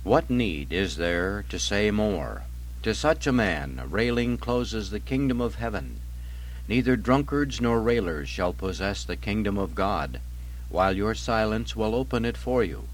What need is there to say more? To such a man a railing closes the kingdom of heaven. Neither drunkards nor railers shall possess the kingdom of God, while your silence will open it for you.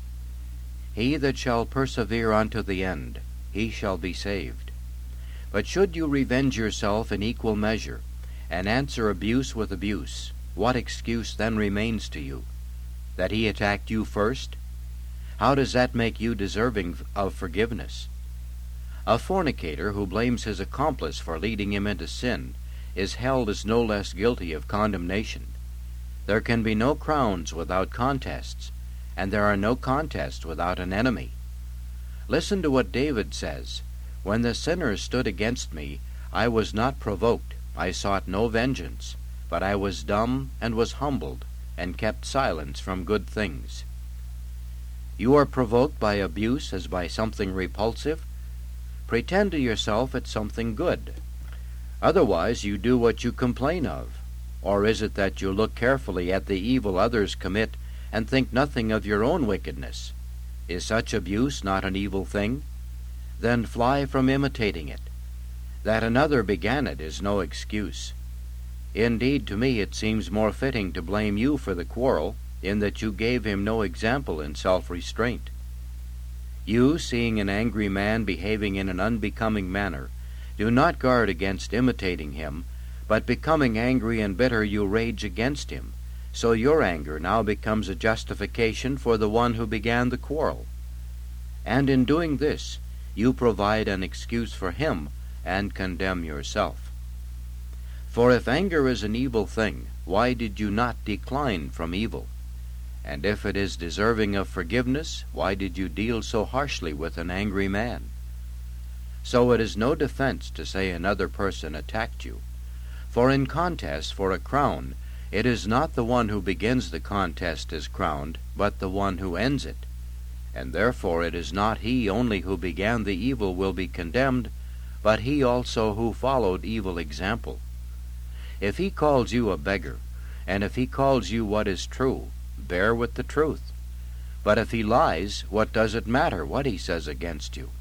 He that shall persevere unto the end, he shall be saved. But should you revenge yourself in equal measure, and answer abuse with abuse, what excuse then remains to you? That he attacked you first? How does that make you deserving of forgiveness? A fornicator who blames his accomplice for leading him into sin is held as no less guilty of condemnation. There can be no crowns without contests, and there are no contests without an enemy. Listen to what David says, "When the sinners stood against me, I was not provoked, I sought no vengeance, but I was dumb and was humbled, and kept silence from good things." You are provoked by abuse as by something repulsive? Pretend to yourself it's something good. Otherwise you do what you complain of. Or is it that you look carefully at the evil others commit and think nothing of your own wickedness? Is such abuse not an evil thing? Then fly from imitating it. That another began it is no excuse. Indeed, to me it seems more fitting to blame you for the quarrel, in that you gave him no example in self-restraint. You, seeing an angry man behaving in an unbecoming manner, do not guard against imitating him, but becoming angry and bitter you rage against him, so your anger now becomes a justification for the one who began the quarrel. And in doing this, you provide an excuse for him and condemn yourself. For if anger is an evil thing, why did you not decline from evil? And if it is deserving of forgiveness, why did you deal so harshly with an angry man? So it is no defense to say another person attacked you. For in contest for a crown, it is not the one who begins the contest is crowned, but the one who ends it. And therefore it is not he only who began the evil will be condemned, but he also who followed evil example. If he calls you a beggar, and if he calls you what is true, bear with the truth. But if he lies, what does it matter what he says against you?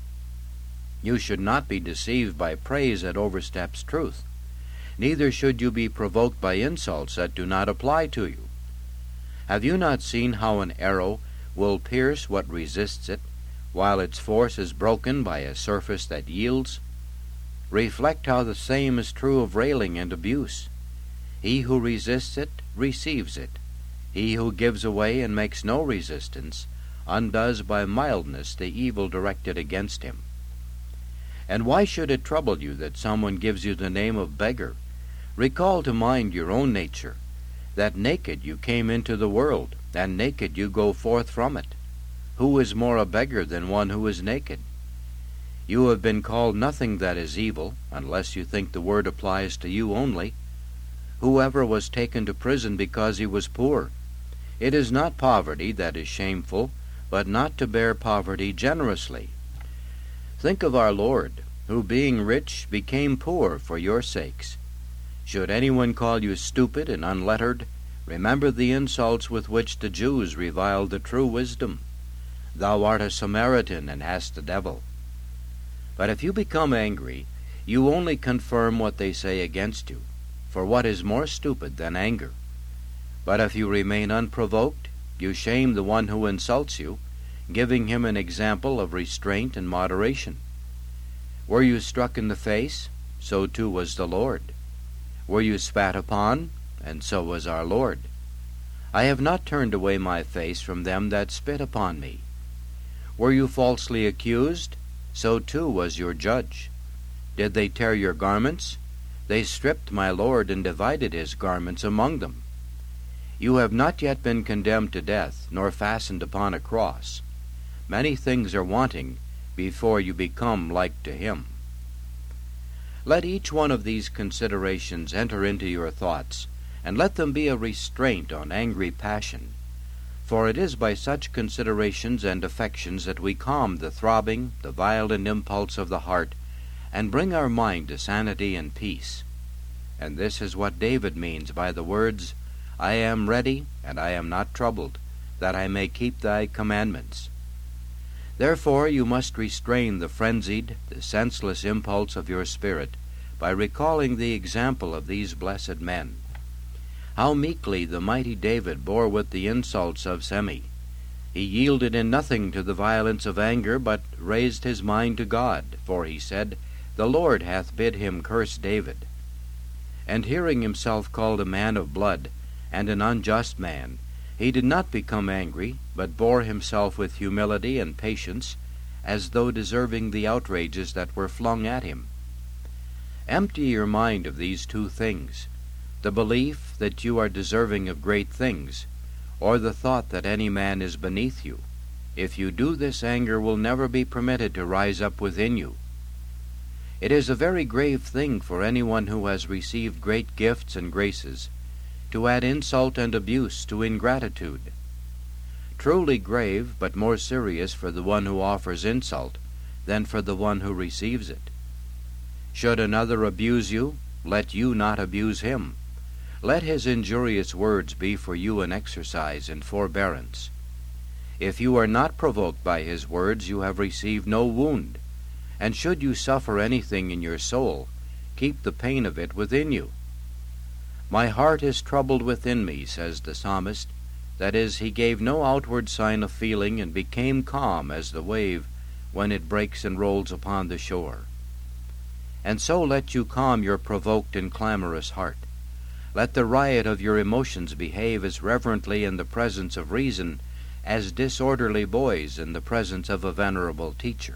You should not be deceived by praise that oversteps truth. Neither should you be provoked by insults that do not apply to you. Have you not seen how an arrow will pierce what resists it, while its force is broken by a surface that yields? Reflect how the same is true of railing and abuse. He who resists it receives it. He who gives away and makes no resistance undoes by mildness the evil directed against him. And why should it trouble you that someone gives you the name of beggar? Recall to mind your own nature, that naked you came into the world, and naked you go forth from it. Who is more a beggar than one who is naked? You have been called nothing that is evil, unless you think the word applies to you only. Whoever was taken to prison because he was poor? It is not poverty that is shameful, but not to bear poverty generously. Think of our Lord, who being rich became poor for your sakes. Should anyone call you stupid and unlettered, remember the insults with which the Jews reviled the true wisdom. Thou art a Samaritan and hast the devil. But if you become angry, you only confirm what they say against you, for what is more stupid than anger? But if you remain unprovoked, you shame the one who insults you, giving him an example of restraint and moderation. Were you struck in the face? So too was the Lord. Were you spat upon? And so was our Lord. I have not turned away my face from them that spit upon me. Were you falsely accused? So too was your judge. Did they tear your garments? They stripped my Lord and divided his garments among them. You have not yet been condemned to death, nor fastened upon a cross. Many things are wanting before you become like to him. Let each one of these considerations enter into your thoughts, and let them be a restraint on angry passion. For it is by such considerations and affections that we calm the throbbing, the violent impulse of the heart, and bring our mind to sanity and peace. And this is what David means by the words, I am ready, and I am not troubled, that I may keep thy commandments. Therefore you must restrain the frenzied, the senseless impulse of your spirit by recalling the example of these blessed men. How meekly the mighty David bore with the insults of Shimei. He yielded in nothing to the violence of anger, but raised his mind to God, for he said, The Lord hath bid him curse David. And hearing himself called a man of blood, and an unjust man, he did not become angry, but bore himself with humility and patience, as though deserving the outrages that were flung at him. Empty your mind of these two things, the belief that you are deserving of great things, or the thought that any man is beneath you. If you do this, anger will never be permitted to rise up within you. It is a very grave thing for anyone who has received great gifts and graces to add insult and abuse to ingratitude. Truly grave, but more serious for the one who offers insult than for the one who receives it. Should another abuse you, let you not abuse him. Let his injurious words be for you an exercise in forbearance. If you are not provoked by his words, you have received no wound. And should you suffer anything in your soul, keep the pain of it within you. My heart is troubled within me, says the psalmist. That is, he gave no outward sign of feeling, and became calm as the wave when it breaks and rolls upon the shore. And so let you calm your provoked and clamorous heart. Let the riot of your emotions behave as reverently in the presence of reason as disorderly boys in the presence of a venerable teacher.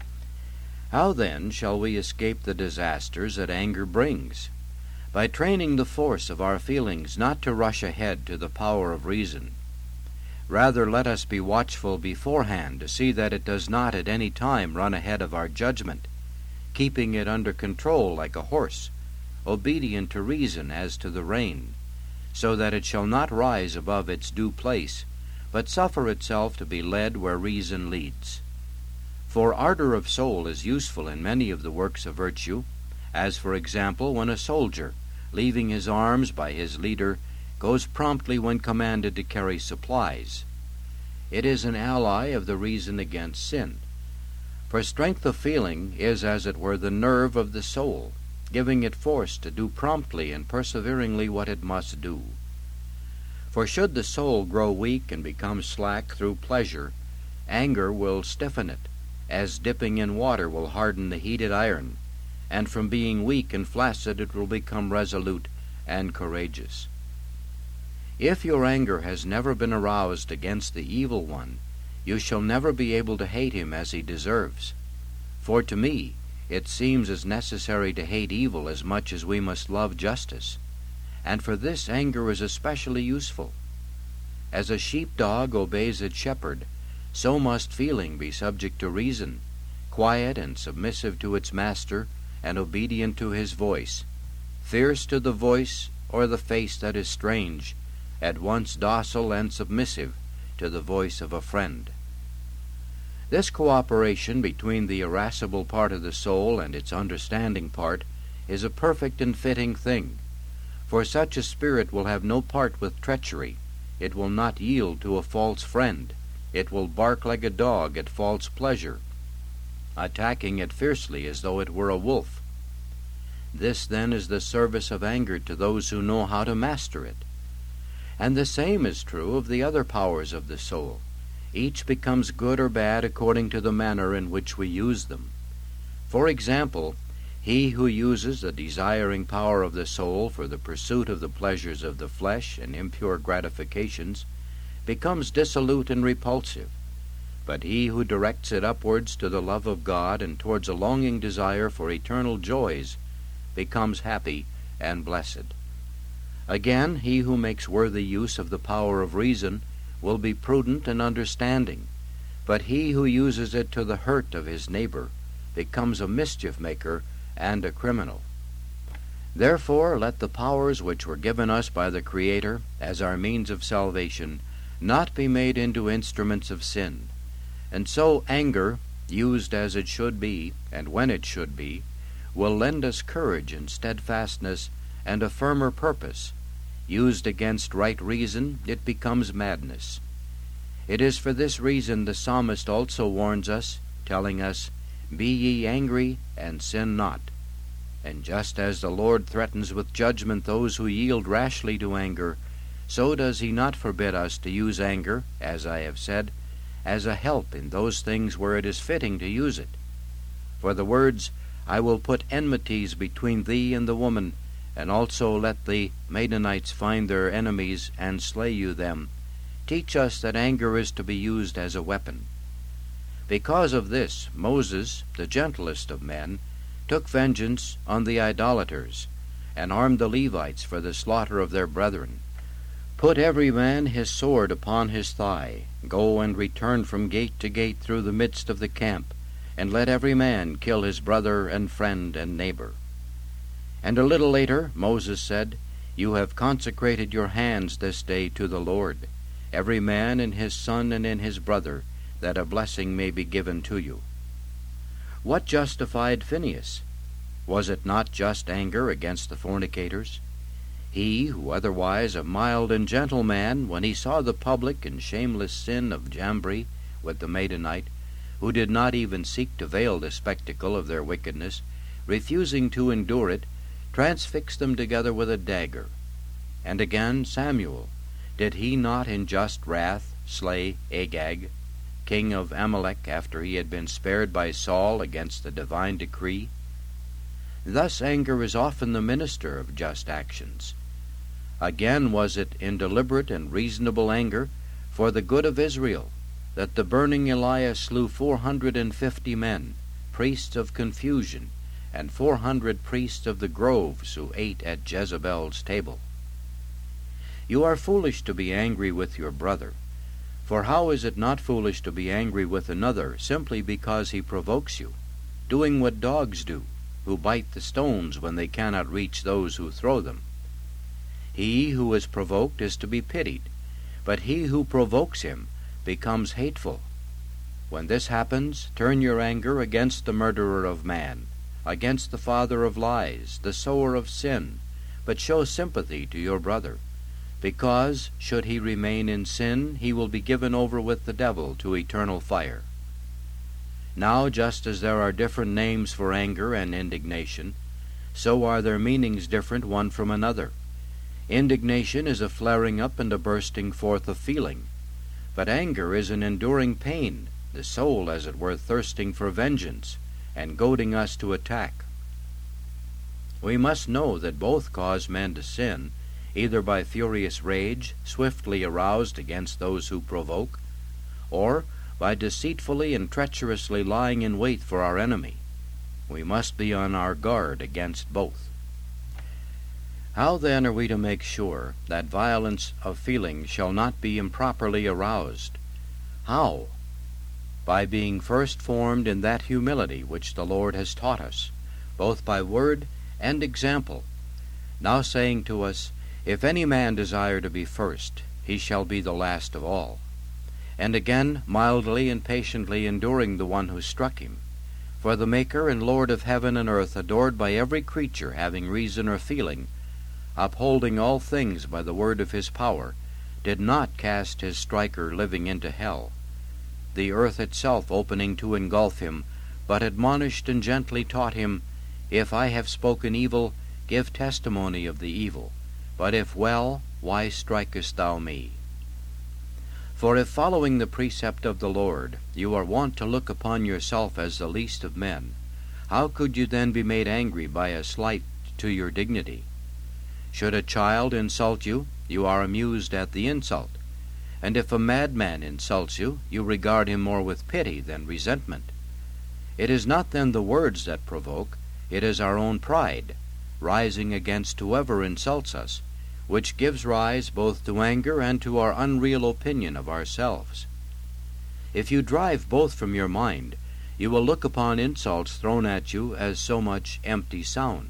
How then shall we escape the disasters that anger brings? By training the force of our feelings not to rush ahead to the power of reason. Rather let us be watchful beforehand to see that it does not at any time run ahead of our judgment, keeping it under control like a horse, obedient to reason as to the rein, so that it shall not rise above its due place, but suffer itself to be led where reason leads. For ardor of soul is useful in many of the works of virtue, as for example when a soldier, leaving his arms by his leader, goes promptly when commanded to carry supplies. It is an ally of the reason against sin. For strength of feeling is as it were the nerve of the soul, giving it force to do promptly and perseveringly what it must do. For should the soul grow weak and become slack through pleasure, anger will stiffen it, as dipping in water will harden the heated iron, and from being weak and flaccid it will become resolute and courageous. If your anger has never been aroused against the evil one, you shall never be able to hate him as he deserves. For to me it seems as necessary to hate evil as much as we must love justice, and for this anger is especially useful. As a sheepdog obeys its shepherd, so must feeling be subject to reason, quiet and submissive to its master, and obedient to his voice, fierce to the voice or the face that is strange, at once docile and submissive to the voice of a friend. This cooperation between the irascible part of the soul and its understanding part is a perfect and fitting thing, for such a spirit will have no part with treachery. It will not yield to a false friend. It will bark like a dog at false pleasure, attacking it fiercely as though it were a wolf. This, then, is the service of anger to those who know how to master it. And the same is true of the other powers of the soul. Each becomes good or bad according to the manner in which we use them. For example, he who uses the desiring power of the soul for the pursuit of the pleasures of the flesh and impure gratifications becomes dissolute and repulsive, but he who directs it upwards to the love of God and towards a longing desire for eternal joys becomes happy and blessed. Again, he who makes worthy use of the power of reason will be prudent and understanding, but he who uses it to the hurt of his neighbor becomes a mischief maker and a criminal. Therefore, let the powers which were given us by the Creator as our means of salvation not be made into instruments of sin. And so anger, used as it should be, and when it should be, will lend us courage and steadfastness and a firmer purpose. Used against right reason, it becomes madness. It is for this reason the psalmist also warns us, telling us, "Be ye angry, and sin not." And just as the Lord threatens with judgment those who yield rashly to anger, so does he not forbid us to use anger, as I have said, as a help in those things where it is fitting to use it. For the words, "I will put enmities between thee and the woman, and also let the Midianites find their enemies, and slay you them," teach us that anger is to be used as a weapon. Because of this, Moses, the gentlest of men, took vengeance on the idolaters, and armed the Levites for the slaughter of their brethren. "Put every man his sword upon his thigh, go and return from gate to gate through the midst of the camp, and let every man kill his brother and friend and neighbor." And a little later Moses said, "You have consecrated your hands this day to the Lord, every man in his son and in his brother, that a blessing may be given to you." What justified Phinehas? Was it not just anger against the fornicators? He, who otherwise a mild and gentle man, when he saw the public and shameless sin of Jambri with the Midianite, who did not even seek to veil the spectacle of their wickedness, refusing to endure it, transfixed them together with a dagger. And again Samuel, did he not in just wrath slay Agag, king of Amalek, after he had been spared by Saul against the divine decree? Thus anger is often the minister of just actions. Again was it in deliberate and reasonable anger for the good of Israel that the burning Elias slew 450 men, priests of confusion, and 400 priests of the groves who ate at Jezebel's table. You are foolish to be angry with your brother, for how is it not foolish to be angry with another simply because he provokes you, doing what dogs do, who bite the stones when they cannot reach those who throw them? He who is provoked is to be pitied, but he who provokes him becomes hateful. When this happens, turn your anger against the murderer of man, against the father of lies, the sower of sin, but show sympathy to your brother, because, should he remain in sin, he will be given over with the devil to eternal fire. Now, just as there are different names for anger and indignation, so are their meanings different one from another. Indignation is a flaring up and a bursting forth of feeling, but anger is an enduring pain, the soul, as it were, thirsting for vengeance, and goading us to attack. We must know that both cause men to sin, either by furious rage, swiftly aroused against those who provoke, or by deceitfully and treacherously lying in wait for our enemy. We must be on our guard against both. How then are we to make sure that violence of feeling shall not be improperly aroused? How? By being first formed in that humility which the Lord has taught us, both by word and example, now saying to us, "If any man desire to be first, he shall be the last of all." And again, mildly and patiently enduring the one who struck him. For the Maker and Lord of heaven and earth, adored by every creature having reason or feeling, upholding all things by the word of his power, did not cast his striker living into hell, the earth itself opening to engulf him, but admonished and gently taught him, "If I have spoken evil, give testimony of the evil. But if well, why strikest thou me?" For if following the precept of the Lord, you are wont to look upon yourself as the least of men, how could you then be made angry by a slight to your dignity? Should a child insult you, you are amused at the insult, and if a madman insults you, you regard him more with pity than resentment. It is not then the words that provoke, it is our own pride, rising against whoever insults us, which gives rise both to anger and to our unreal opinion of ourselves. If you drive both from your mind, you will look upon insults thrown at you as so much empty sound.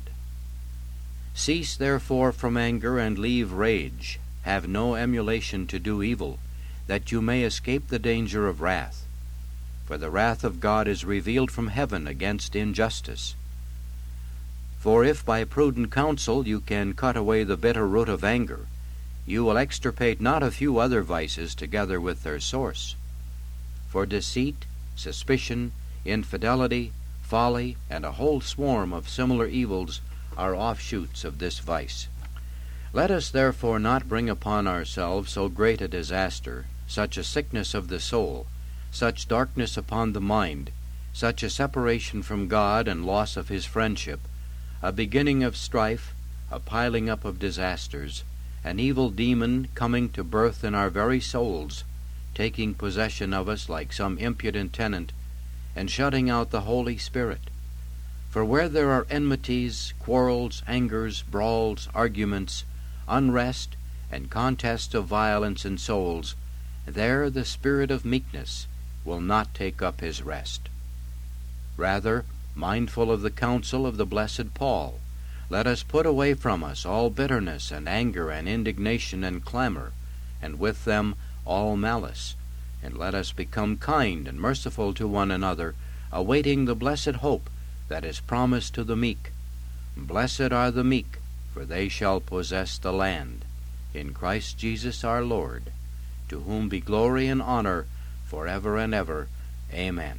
Cease therefore from anger and leave rage. Have no emulation to do evil, that you may escape the danger of wrath. For the wrath of God is revealed from heaven against injustice. For if by prudent counsel you can cut away the bitter root of anger, you will extirpate not a few other vices together with their source. For deceit, suspicion, infidelity, folly, and a whole swarm of similar evils are offshoots of this vice. Let us therefore not bring upon ourselves so great a disaster, such a sickness of the soul, such darkness upon the mind, such a separation from God and loss of his friendship, a beginning of strife, a piling up of disasters, an evil demon coming to birth in our very souls, taking possession of us like some impudent tenant, and shutting out the Holy Spirit. For where there are enmities, quarrels, angers, brawls, arguments, unrest, and contests of violence in souls, there the spirit of meekness will not take up his rest. Rather, mindful of the counsel of the blessed Paul, let us put away from us all bitterness and anger and indignation and clamor, and with them all malice, and let us become kind and merciful to one another, awaiting the blessed hope that is promised to the meek. Blessed are the meek, for they shall possess the land. In Christ Jesus our Lord, to whom be glory and honor forever and ever. Amen.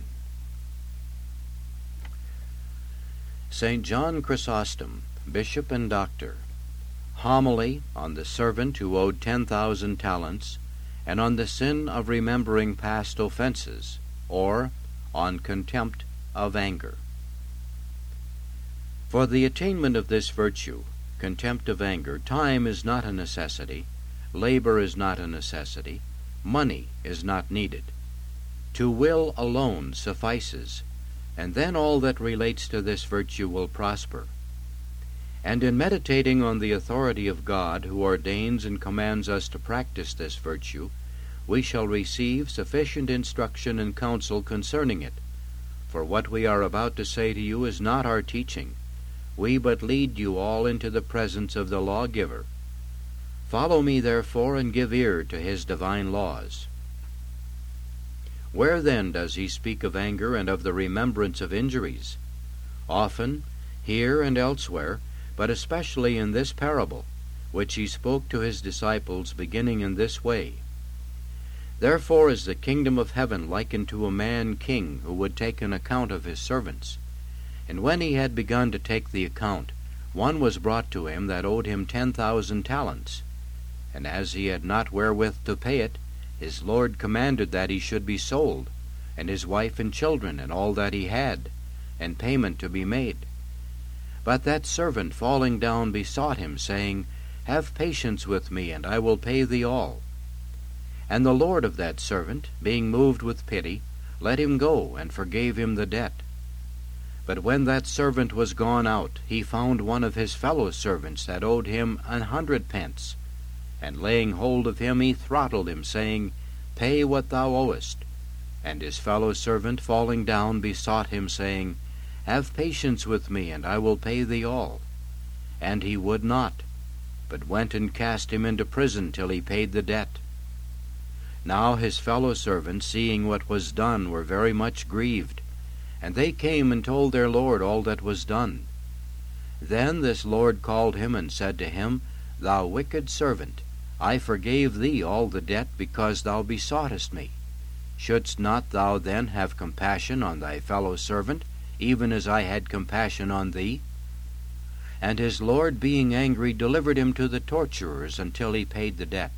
St. John Chrysostom, Bishop and Doctor, homily on the servant who owed 10,000 talents, and on the sin of remembering past offenses, or on contempt of anger. For the attainment of this virtue, contempt of anger, time is not a necessity, labor is not a necessity, money is not needed. To will alone suffices, and then all that relates to this virtue will prosper. And in meditating on the authority of God, who ordains and commands us to practice this virtue, we shall receive sufficient instruction and counsel concerning it. For what we are about to say to you is not our teaching. We but lead you all into the presence of the lawgiver. Follow me, therefore, and give ear to his divine laws. Where then does he speak of anger and of the remembrance of injuries? Often, here and elsewhere, but especially in this parable, which he spoke to his disciples, beginning in this way. Therefore is the kingdom of heaven likened to a man king who would take an account of his servants. And when he had begun to take the account, one was brought to him that owed him 10,000 talents. And as he had not wherewith to pay it, his Lord commanded that he should be sold, and his wife and children, and all that he had, and payment to be made. But that servant, falling down, besought him, saying, Have patience with me, and I will pay thee all. And the Lord of that servant, being moved with pity, let him go, and forgave him the debt. But when that servant was gone out, he found one of his fellow servants that owed him 100 pence. And laying hold of him, he throttled him, saying, Pay what thou owest. And his fellow servant, falling down, besought him, saying, Have patience with me, and I will pay thee all. And he would not, but went and cast him into prison till he paid the debt. Now his fellow servants, seeing what was done, were very much grieved, and they came and told their Lord all that was done. Then this Lord called him and said to him, Thou wicked servant, I forgave thee all the debt because thou besoughtest me. Shouldst not thou then have compassion on thy fellow servant, even as I had compassion on thee? And his Lord, being angry, delivered him to the torturers until he paid the debt.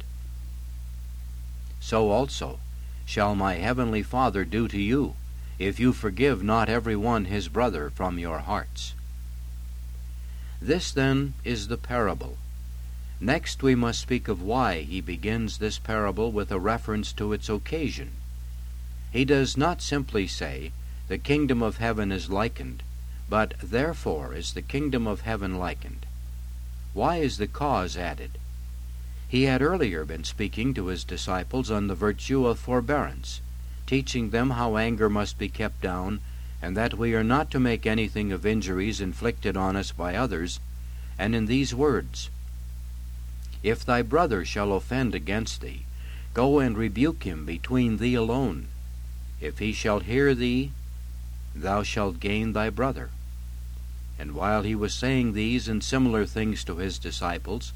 So also shall my heavenly Father do to you, if you forgive not every one his brother from your hearts. This, then, is the parable. Next we must speak of why he begins this parable with a reference to its occasion. He does not simply say, The kingdom of heaven is likened, but therefore is the kingdom of heaven likened. Why is the cause added? He had earlier been speaking to his disciples on the virtue of forbearance, teaching them how anger must be kept down, and that we are not to make anything of injuries inflicted on us by others, and in these words, If thy brother shall offend against thee, go and rebuke him between thee alone. If he shall hear thee, thou shalt gain thy brother. And while he was saying these and similar things to his disciples,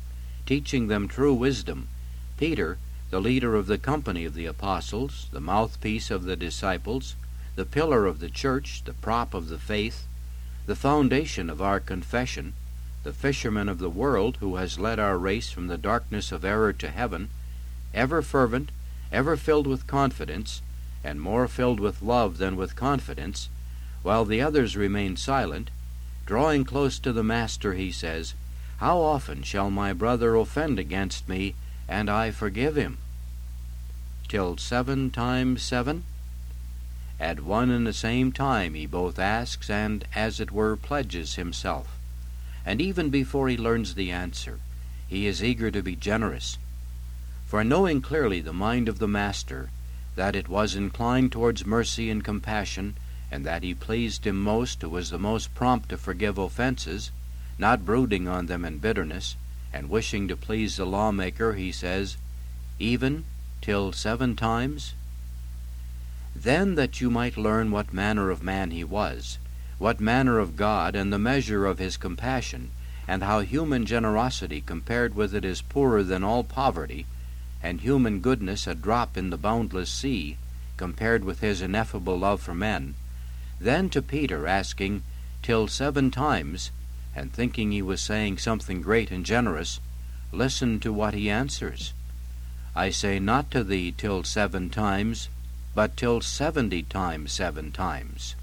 teaching them true wisdom, Peter, the leader of the company of the apostles, the mouthpiece of the disciples, the pillar of the church, the prop of the faith, the foundation of our confession, the fisherman of the world who has led our race from the darkness of error to heaven, ever fervent, ever filled with confidence, and more filled with love than with confidence, while the others remain silent, drawing close to the Master, he says, "How often shall my brother offend against me, and I forgive him? Till 7 times 7? At one and the same time he both asks and, as it were, pledges himself. And even before he learns the answer, he is eager to be generous. For knowing clearly the mind of the Master, that it was inclined towards mercy and compassion, and that he pleased him most who was the most prompt to forgive offenses, not brooding on them in bitterness, and wishing to please the lawmaker, he says, "Even till 7 times? Then that you might learn what manner of man he was, what manner of God, and the measure of his compassion, and how human generosity compared with it is poorer than all poverty, and human goodness a drop in the boundless sea, compared with his ineffable love for men, then to Peter asking, till 7 times, and thinking he was saying something great and generous, listen to what he answers. I say not to thee till 7 times, but till 70 times 7 times.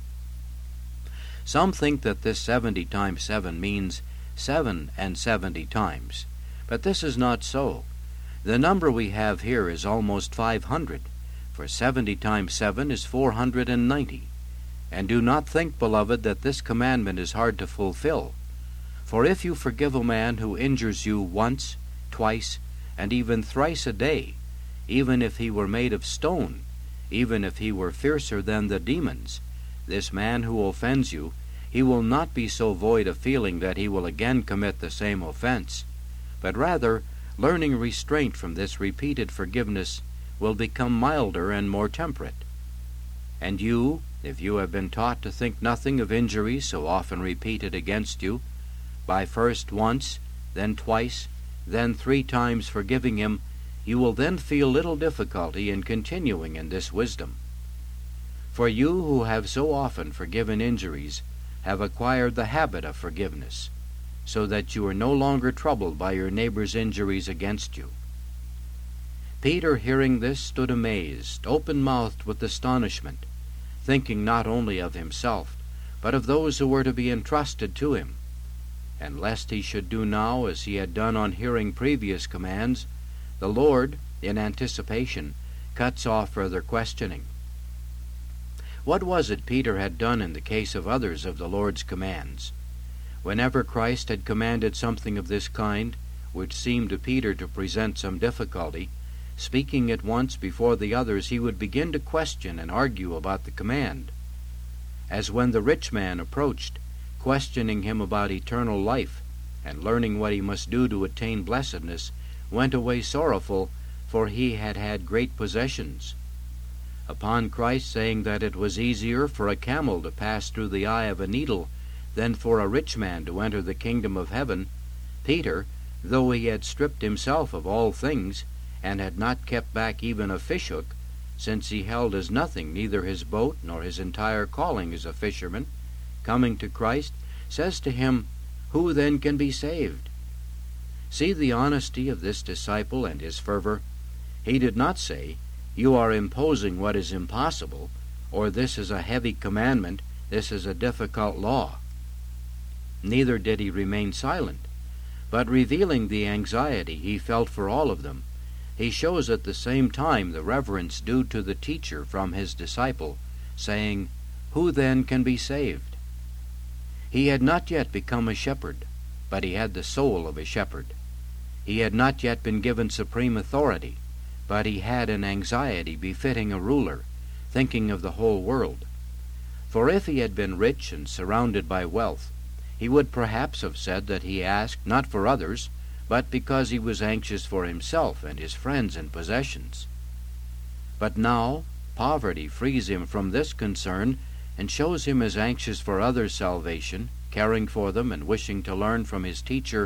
Some think that this 70 times 7 means 7 and 70 times, but this is not so. The number we have here is almost 500, for 70 times 7 is 490. And do not think, beloved, that this commandment is hard to fulfill. For if you forgive a man who injures you once, twice, and even thrice a day, even if he were made of stone, even if he were fiercer than the demons, this man who offends you, he will not be so void of feeling that he will again commit the same offense, but rather, learning restraint from this repeated forgiveness, will become milder and more temperate. And you, if you have been taught to think nothing of injuries so often repeated against you, by first once, then twice, then 3 times forgiving him, you will then feel little difficulty in continuing in this wisdom. For you who have so often forgiven injuries have acquired the habit of forgiveness, so that you are no longer troubled by your neighbor's injuries against you. Peter, hearing this, stood amazed, open-mouthed with astonishment, thinking not only of himself, but of those who were to be entrusted to him. And lest he should do now as he had done on hearing previous commands, the Lord, in anticipation, cuts off further questioning. What was it Peter had done in the case of others of the Lord's commands? Whenever Christ had commanded something of this kind, which seemed to Peter to present some difficulty, speaking at once before the others, he would begin to question and argue about the command. As when the rich man approached, questioning him about eternal life, and learning what he must do to attain blessedness, went away sorrowful, for he had had great possessions. Upon Christ saying that it was easier for a camel to pass through the eye of a needle than for a rich man to enter the kingdom of heaven, Peter, though he had stripped himself of all things, and had not kept back even a fishhook, since he held as nothing neither his boat nor his entire calling as a fisherman, coming to Christ, says to him, "Who then can be saved?" See the honesty of this disciple and his fervor. He did not say, "You are imposing what is impossible," or "This is a heavy commandment, this is a difficult law." Neither did he remain silent, but revealing the anxiety he felt for all of them, he shows at the same time the reverence due to the teacher from his disciple, saying, "Who then can be saved?" He had not yet become a shepherd, but he had the soul of a shepherd. He had not yet been given supreme authority, but he had an anxiety befitting a ruler, thinking of the whole world. For if he had been rich and surrounded by wealth, he would perhaps have said that he asked not for others, but because he was anxious for himself and his friends and possessions. But now poverty frees him from this concern and shows him as anxious for others' salvation, caring for them and wishing to learn from his teacher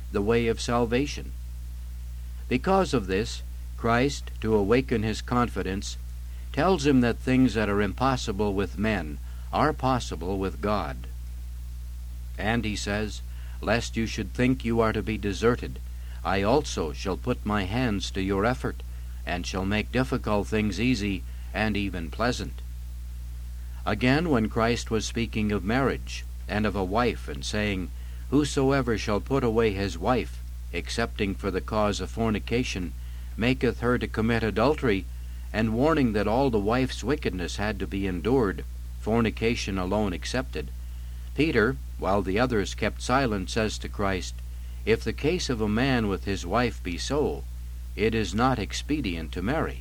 the way of salvation. Because of this, Christ, to awaken his confidence, tells him that things that are impossible with men are possible with God. And he says, "Lest you should think you are to be deserted, I also shall put my hands to your effort, and shall make difficult things easy and even pleasant." Again, when Christ was speaking of marriage, and of a wife, and saying, "Whosoever shall put away his wife, excepting for the cause of fornication, maketh her to commit adultery," and warning that all the wife's wickedness had to be endured, fornication alone excepted, Peter, while the others kept silent, says to Christ, "If the case of a man with his wife be so, it is not expedient to marry."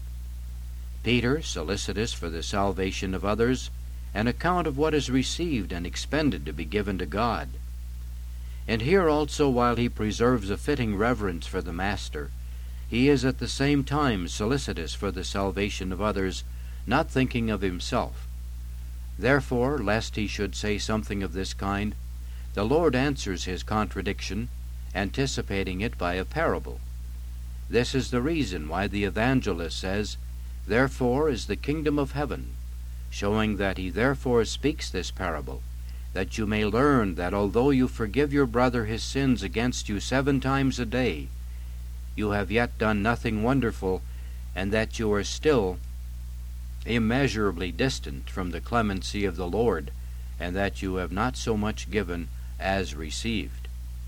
Peter, solicitous for the salvation of others, an account of what is received and expended to be given to God. And here also, while he preserves a fitting reverence for the Master, he is at the same time solicitous for the salvation of others, not thinking of himself. Therefore, lest he should say something of this kind, the Lord answers his contradiction, anticipating it by a parable. This is the reason why the evangelist says, "Therefore is the kingdom of heaven," showing that he therefore speaks this parable, that you may learn that although you forgive your brother his sins against you 7 times a day, you have yet done nothing wonderful, and that you are still immeasurably distant from the clemency of the Lord, and that you have not so much given as received.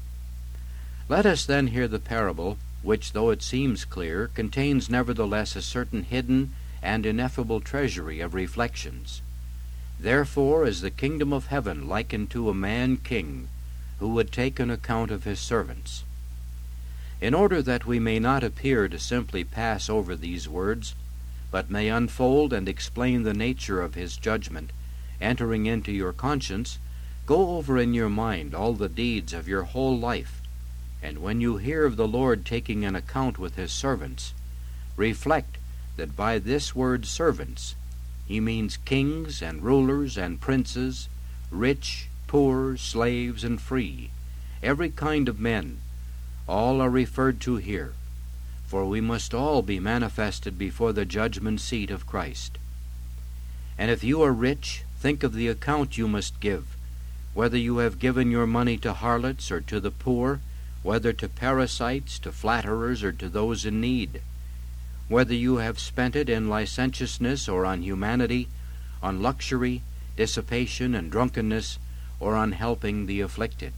Let us then hear the parable, which, though it seems clear, contains nevertheless a certain hidden and ineffable treasury of reflections. "Therefore is the kingdom of heaven likened to a man king, who would take an account of his servants." In order that we may not appear to simply pass over these words, but may unfold and explain the nature of his judgment, entering into your conscience, go over in your mind all the deeds of your whole life, and when you hear of the Lord taking an account with his servants, reflect that by this word servants he means kings and rulers and princes, rich, poor, slaves, and free, every kind of men. All are referred to here, for we must all be manifested before the judgment seat of Christ. And if you are rich, think of the account you must give, whether you have given your money to harlots or to the poor, whether to parasites, to flatterers, or to those in need, whether you have spent it in licentiousness or on humanity, on luxury, dissipation, and drunkenness, or on helping the afflicted.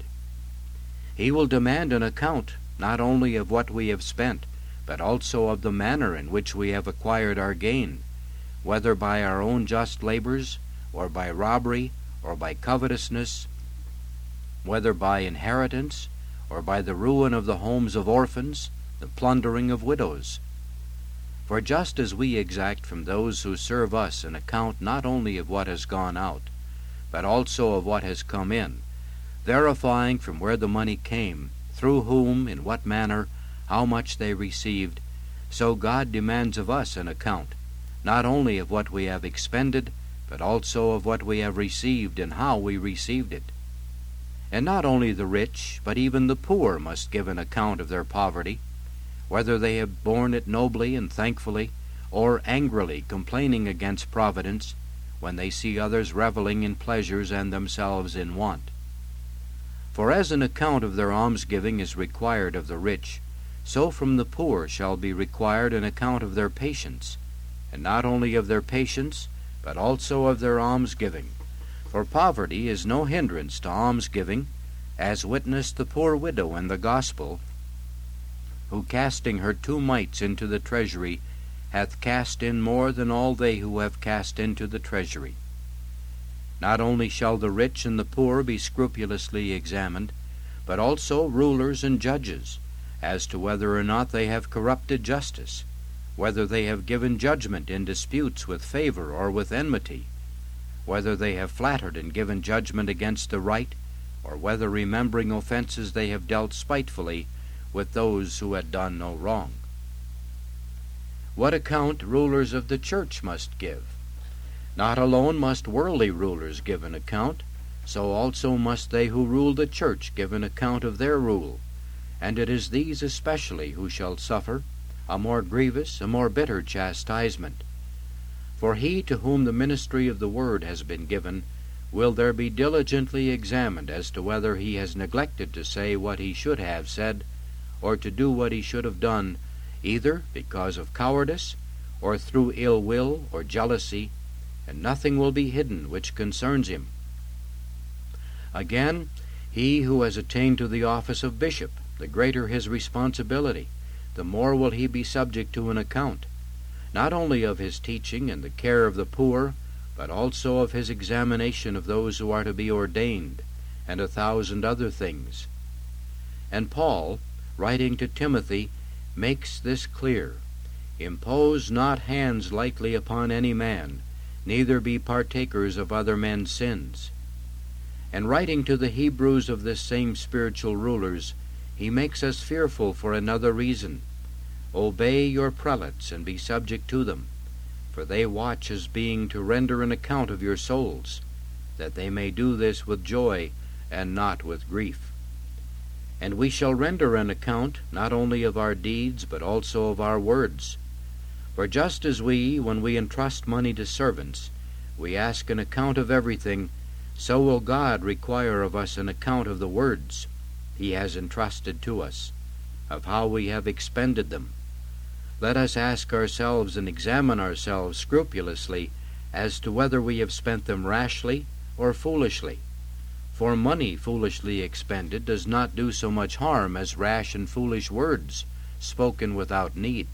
He will demand an account not only of what we have spent, but also of the manner in which we have acquired our gain, whether by our own just labors, or by robbery, or by covetousness, whether by inheritance, or by the ruin of the homes of orphans, the plundering of widows. For just as we exact from those who serve us an account not only of what has gone out, but also of what has come in, verifying from where the money came, through whom, in what manner, how much they received, so God demands of us an account, not only of what we have expended, but also of what we have received and how we received it. And not only the rich, but even the poor must give an account of their poverty, whether they have borne it nobly and thankfully, or angrily complaining against Providence when they see others reveling in pleasures and themselves in want. For as an account of their almsgiving is required of the rich, so from the poor shall be required an account of their patience, and not only of their patience, but also of their almsgiving. For poverty is no hindrance to almsgiving, as witnessed the poor widow in the gospel, who casting her 2 mites into the treasury, hath cast in more than all they who have cast into the treasury. Not only shall the rich and the poor be scrupulously examined, but also rulers and judges, as to whether or not they have corrupted justice, whether they have given judgment in disputes with favor or with enmity, whether they have flattered and given judgment against the right, or whether remembering offenses they have dealt spitefully with those who had done no wrong. What account rulers of the church must give? Not alone must worldly rulers give an account, so also must they who rule the church give an account of their rule, and it is these especially who shall suffer a more grievous, a more bitter chastisement. For he to whom the ministry of the word has been given will there be diligently examined as to whether he has neglected to say what he should have said, or to do what he should have done, either because of cowardice, or through ill will or jealousy, and nothing will be hidden which concerns him. Again, he who has attained to the office of bishop, the greater his responsibility, the more will he be subject to an account, not only of his teaching and the care of the poor, but also of his examination of those who are to be ordained, and 1,000 other things. And Paul, writing to Timothy, makes this clear: Impose not hands lightly upon any man, neither be partakers of other men's sins. And writing to the Hebrews of this same spiritual rulers, he makes us fearful for another reason. Obey your prelates, and be subject to them, for they watch as being to render an account of your souls, that they may do this with joy, and not with grief. And we shall render an account not only of our deeds, but also of our words. For just as we, when we entrust money to servants, we ask an account of everything, so will God require of us an account of the words he has entrusted to us, of how we have expended them. Let us ask ourselves and examine ourselves scrupulously as to whether we have spent them rashly or foolishly. For money foolishly expended does not do so much harm as rash and foolish words spoken without need.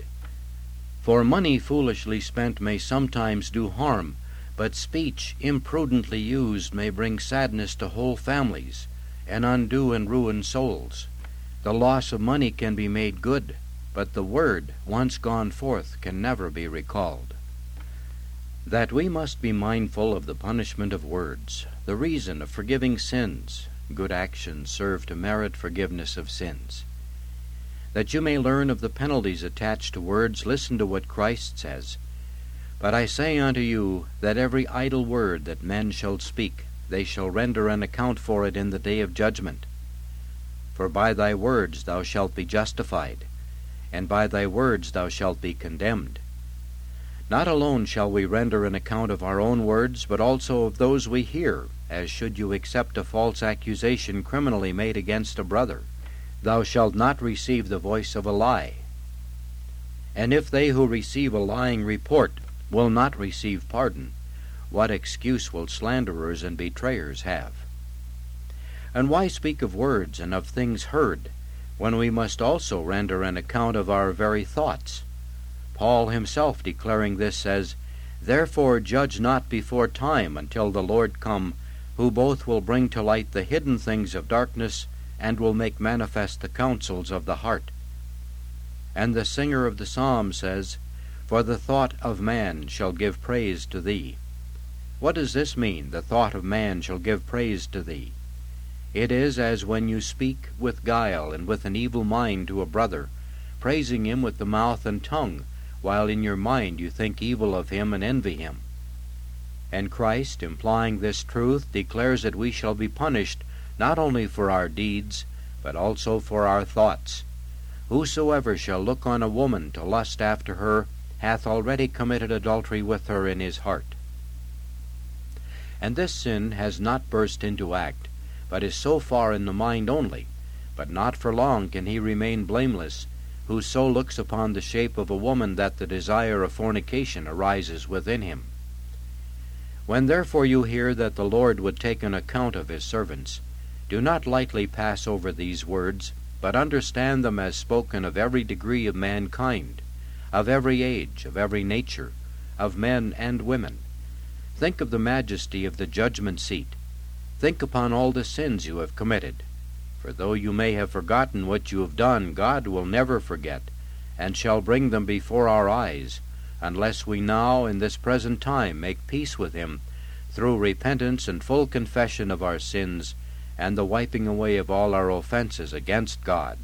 For money foolishly spent may sometimes do harm, but speech imprudently used may bring sadness to whole families, and undo and ruin souls. The loss of money can be made good, but the word, once gone forth, can never be recalled. That we must be mindful of the punishment of words, the reason of forgiving sins. Good actions serve to merit forgiveness of sins. That you may learn of the penalties attached to words, listen to what Christ says. But I say unto you, that every idle word that men shall speak, they shall render an account for it in the day of judgment. For by thy words thou shalt be justified, and by thy words thou shalt be condemned. Not alone shall we render an account of our own words, but also of those we hear, as should you accept a false accusation criminally made against a brother, thou shalt not receive the voice of a lie. And if they who receive a lying report will not receive pardon, what excuse will slanderers and betrayers have? And why speak of words and of things heard, when we must also render an account of our very thoughts? Paul himself, declaring this, says, Therefore judge not before time until the Lord come, who both will bring to light the hidden things of darkness, and will make manifest the counsels of the heart. And the singer of the psalm says, For the thought of man shall give praise to thee. What does this mean, the thought of man shall give praise to thee? It is as when you speak with guile and with an evil mind to a brother, praising him with the mouth and tongue, while in your mind you think evil of him and envy him. And Christ, implying this truth, declares that we shall be punished not only for our deeds, but also for our thoughts. Whosoever shall look on a woman to lust after her hath already committed adultery with her in his heart. And this sin has not burst into act, but is so far in the mind only, but not for long can he remain blameless, who so looks upon the shape of a woman that the desire of fornication arises within him. When therefore you hear that the Lord would take an account of his servants, do not lightly pass over these words, but understand them as spoken of every degree of mankind, of every age, of every nature, of men and women. Think of the majesty of the judgment seat. Think upon all the sins you have committed. For though you may have forgotten what you have done, God will never forget, and shall bring them before our eyes, unless we now in this present time make peace with him, through repentance and full confession of our sins, and the wiping away of all our offenses against God.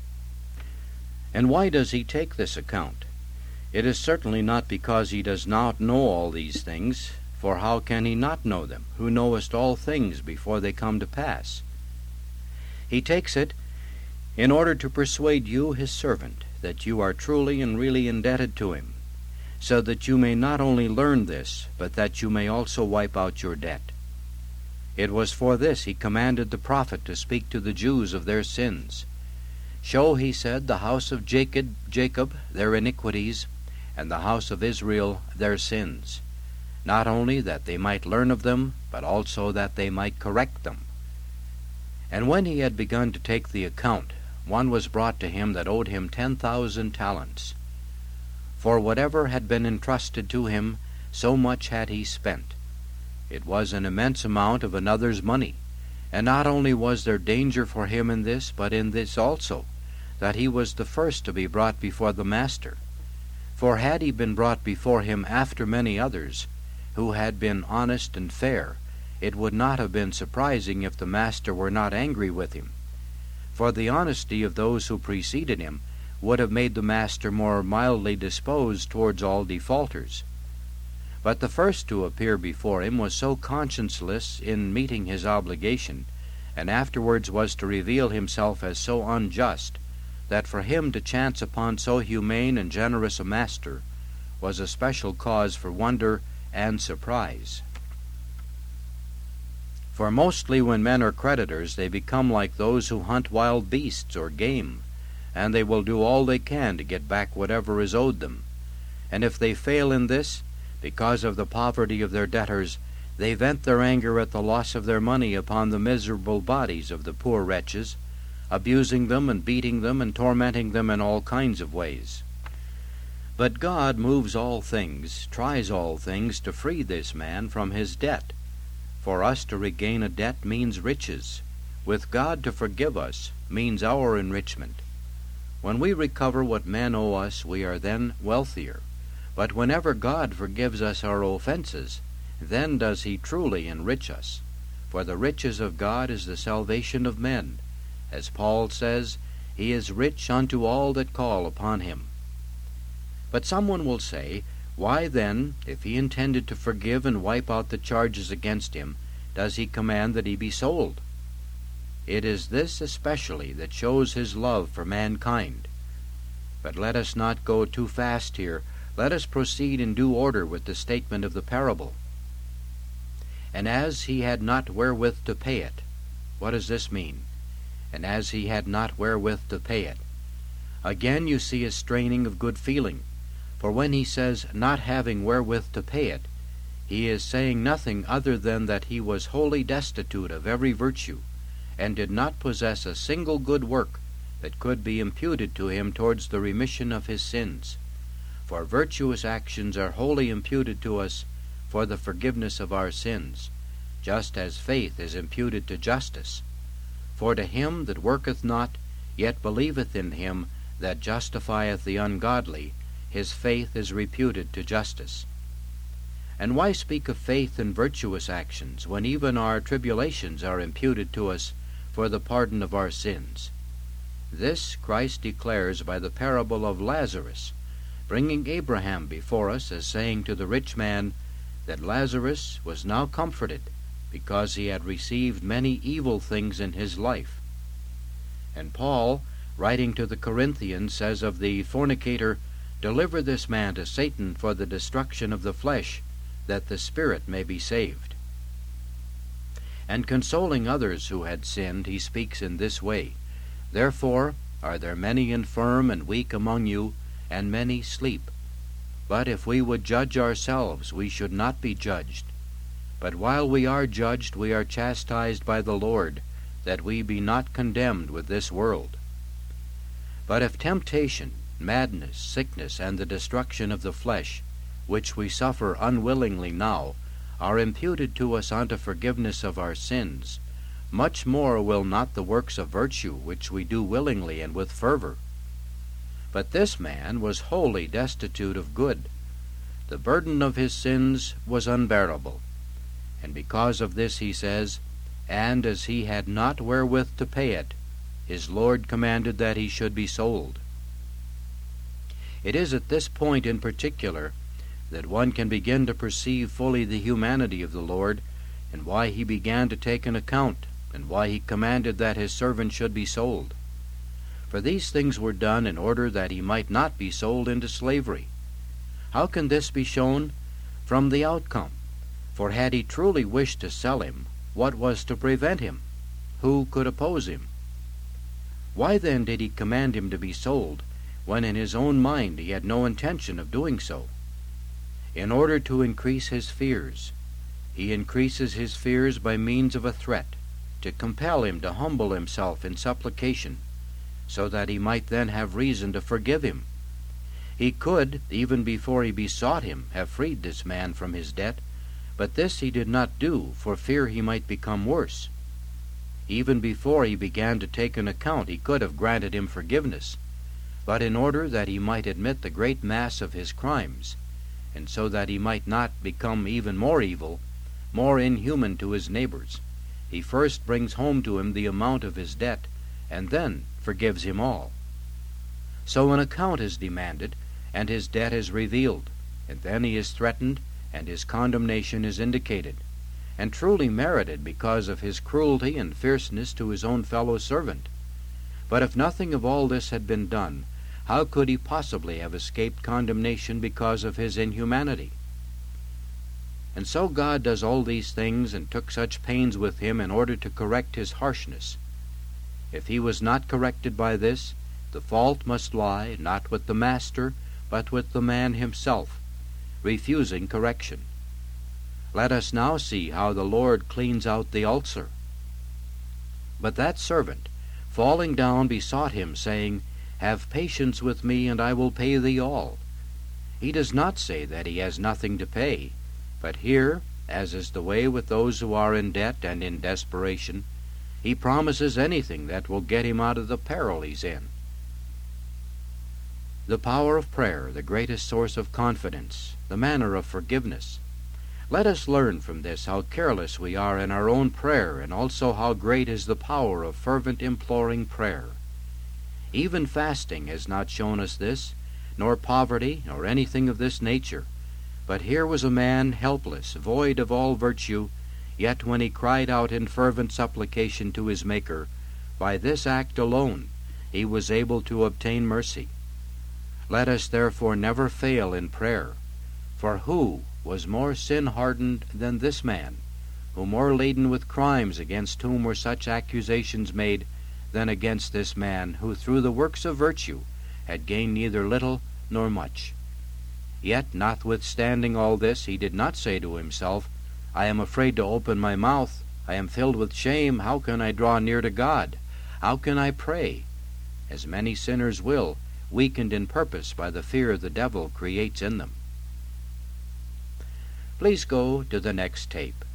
And why does he take this account? It is certainly not because he does not know all these things, for how can he not know them, who knowest all things before they come to pass? He takes it in order to persuade you, his servant, that you are truly and really indebted to him, so that you may not only learn this, but that you may also wipe out your debt. It was for this he commanded the prophet to speak to the Jews of their sins. Show, he said, the house of Jacob their iniquities, and the house of Israel their sins, not only that they might learn of them, but also that they might correct them. And when he had begun to take the account, one was brought to him that owed him 10,000 talents. For whatever had been entrusted to him, so much had he spent. It was an immense amount of another's money, and not only was there danger for him in this, but in this also, that he was the first to be brought before the master. For had he been brought before him after many others, who had been honest and fair, it would not have been surprising if the master were not angry with him. For the honesty of those who preceded him would have made the master more mildly disposed towards all defaulters. But the first to appear before him was so conscienceless in meeting his obligation, and afterwards was to reveal himself as so unjust, that for him to chance upon so humane and generous a master was a special cause for wonder and surprise. For mostly when men are creditors, they become like those who hunt wild beasts or game, and they will do all they can to get back whatever is owed them. And if they fail in this, because of the poverty of their debtors, they vent their anger at the loss of their money upon the miserable bodies of the poor wretches, abusing them and beating them and tormenting them in all kinds of ways. But God moves all things, tries all things, to free this man from his debt. For us to regain a debt means riches. With God to forgive us means our enrichment. When we recover what men owe us, we are then wealthier. But whenever God forgives us our offenses, then does he truly enrich us. For the riches of God is the salvation of men. As Paul says, he is rich unto all that call upon him. But someone will say, why then, if he intended to forgive and wipe out the charges against him, does he command that he be sold? It is this especially that shows his love for mankind. But let us not go too fast here. Let us proceed in due order with the statement of the parable. And as he had not wherewith to pay it. What does this mean? And as he had not wherewith to pay it. Again you see a straining of good feeling. For when he says, not having wherewith to pay it, he is saying nothing other than that he was wholly destitute of every virtue, and did not possess a single good work that could be imputed to him towards the remission of his sins. For virtuous actions are wholly imputed to us for the forgiveness of our sins, just as faith is imputed to justice. For to him that worketh not, yet believeth in him that justifieth the ungodly, his faith is reputed to justice. And why speak of faith and virtuous actions, when even our tribulations are imputed to us for the pardon of our sins? This Christ declares by the parable of Lazarus, bringing Abraham before us as saying to the rich man that Lazarus was now comforted, because he had received many evil things in his life. And Paul, writing to the Corinthians, says of the fornicator, deliver this man to Satan for the destruction of the flesh, that the spirit may be saved. And consoling others who had sinned, he speaks in this way, therefore are there many infirm and weak among you, and many sleep. But if we would judge ourselves, we should not be judged. But while we are judged, we are chastised by the Lord, that we be not condemned with this world. But if temptation, madness, sickness, and the destruction of the flesh, which we suffer unwillingly now, are imputed to us unto forgiveness of our sins, much more will not the works of virtue, which we do willingly and with fervor. But this man was wholly destitute of good. The burden of his sins was unbearable. And because of this he says, and as he had not wherewith to pay it, his Lord commanded that he should be sold. It is at this point in particular that one can begin to perceive fully the humanity of the Lord, and why he began to take an account, and why he commanded that his servant should be sold. For these things were done in order that he might not be sold into slavery. How can this be shown? From the outcome. For had he truly wished to sell him, what was to prevent him? Who could oppose him? Why then did he command him to be sold, when in his own mind he had no intention of doing so? In order to increase his fears. He increases his fears by means of a threat, to compel him to humble himself in supplication, so that he might then have reason to forgive him. He could, even before he besought him, have freed this man from his debt, but this he did not do, for fear he might become worse. Even before he began to take an account, he could have granted him forgiveness, but in order that he might admit the great mass of his crimes, and so that he might not become even more evil, more inhuman to his neighbors, he first brings home to him the amount of his debt, and then forgives him all. So an account is demanded, and his debt is revealed, and then he is threatened, and his condemnation is indicated, and truly merited because of his cruelty and fierceness to his own fellow servant. But if nothing of all this had been done, how could he possibly have escaped condemnation because of his inhumanity? And so God does all these things and took such pains with him in order to correct his harshness. If he was not corrected by this, the fault must lie not with the master, but with the man himself, refusing correction. Let us now see how the Lord cleans out the ulcer. But that servant, falling down, besought him, saying, Have patience with me, and I will pay thee all. He does not say that he has nothing to pay, but here, as is the way with those who are in debt and in desperation, he promises anything that will get him out of the peril he's in. The power of prayer, the greatest source of confidence, the manner of forgiveness. Let us learn from this how careless we are in our own prayer, and also how great is the power of fervent imploring prayer. Even fasting has not shown us this, nor poverty, nor anything of this nature. But here was a man helpless, void of all virtue, yet when he cried out in fervent supplication to his Maker, by this act alone he was able to obtain mercy. Let us therefore never fail in prayer. For who was more sin-hardened than this man, who more laden with crimes, against whom were such accusations made, than against this man, who through the works of virtue had gained neither little nor much? Yet, notwithstanding all this, he did not say to himself, I am afraid to open my mouth, I am filled with shame, how can I draw near to God? How can I pray? As many sinners will, weakened in purpose by the fear the devil creates in them. Please go to the next tape.